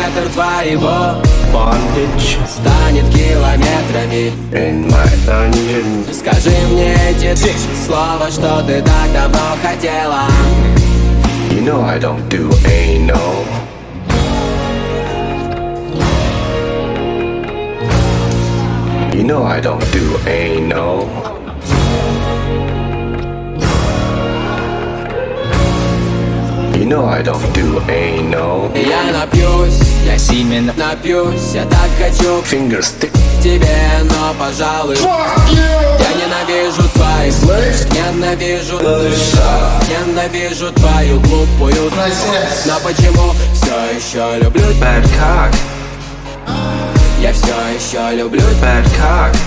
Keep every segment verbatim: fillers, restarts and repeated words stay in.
сантиметр твоего bondage станет километрами in my dungeon. Скажи мне эти три слова, что ты так давно хотела. You know I don't do anal. You know I don't do anal. You know I don't do anal. Я напьюсь, я сильно напьюсь, я так хочу Finger stick. тебе, но, пожалуй, я ненавижу твоих слышь, ненавижу, ненавижу твою глупую, но почему все еще люблю Bad cock. я все еще люблю. Bad cock.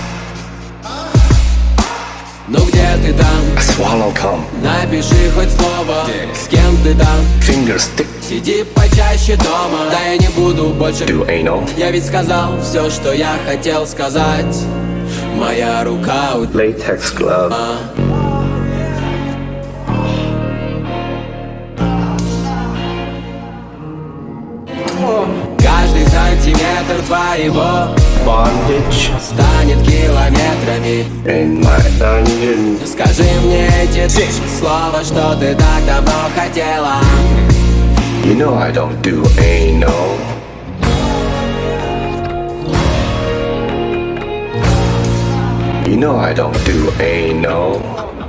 Ну где ты там? I swallow cum. Напиши хоть слово, с кем ты там? Finger stick. Сиди почаще дома, да я не буду больше Do anal. Я ведь сказал все, что я хотел сказать. Моя рука у Latex glove. Каждый сантиметр твоего Bondage станет километрами. in my dungeon. Скажи мне эти три слова, что ты так давно хотела. You know I don't do anal. You know I don't do anal.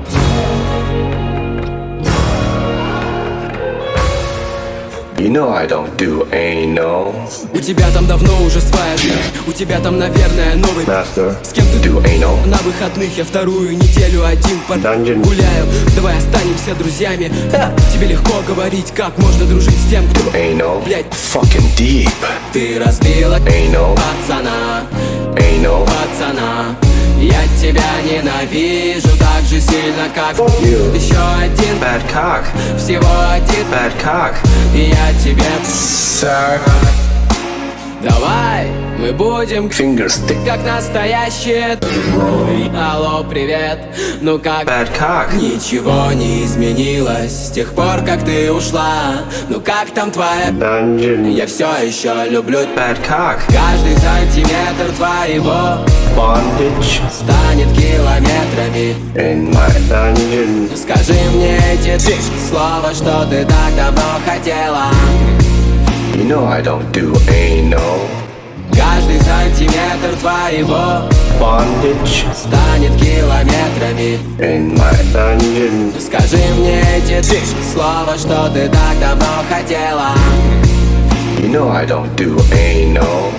You know I don't do anal. У тебя там давно уже своя жизнь. У тебя там, наверное, новый Master. С кем ты Do anal. на выходных? Я вторую неделю один по Dungeon. гуляю. Давай останемся друзьями. Ха, тебе легко говорить, как можно дружить с тем, кто Anal. блять. Fucking deep. Ты разбила Anal. пацана, Anal. пацана. Я тебя ненавижу так же сильно, как you. еще один Bad cock. всего один Bad cock. и я тебе. Sir. Давай мы будем Finger stick. как настоящие. Алло, привет. Ну как? Bad cock. Ничего не изменилось с тех пор, как ты ушла. Ну как там твоя? Dungeon. Я все еще люблю. Bad cock. Каждый сантиметр твоего Bondage станет километрами. in my dungeon. Скажи мне эти три слова, что ты так давно хотела. You know I don't do anal. Каждый сантиметр твоего Bondage станет километрами. in my dungeon. Скажи мне эти три слова, что ты так давно хотела. You know I don't do anal.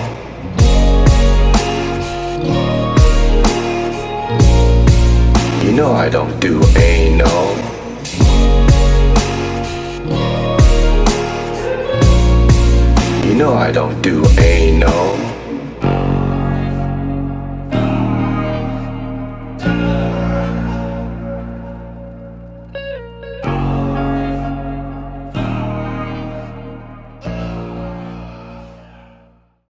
You know I don't do anal. You know I don't do anal.